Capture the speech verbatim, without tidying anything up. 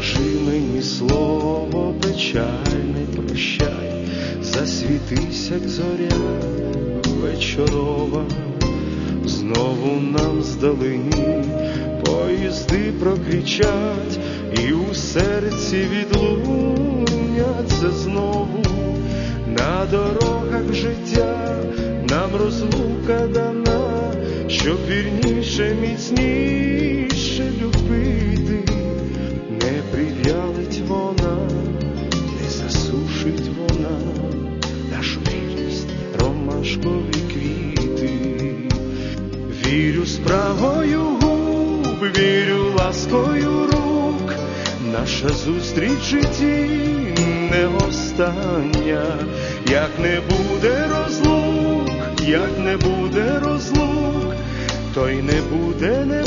скажи мені слово печальне, прощай, засвітись, як зоря вечорова. Знову нам здалині поїзди прокричать, і у серці відлуняться знову. На дорогах життя нам розлука дана, щоб вірніше, міцніше любити. Не прив'ялить вона, не засушить вона нашу вірність, ромашкові квіти. Вірю спрагою губ, вірю ласкою рук, наша зустріч в житті не остання. Як не буде розлук, як не буде розлук, то й не буде, не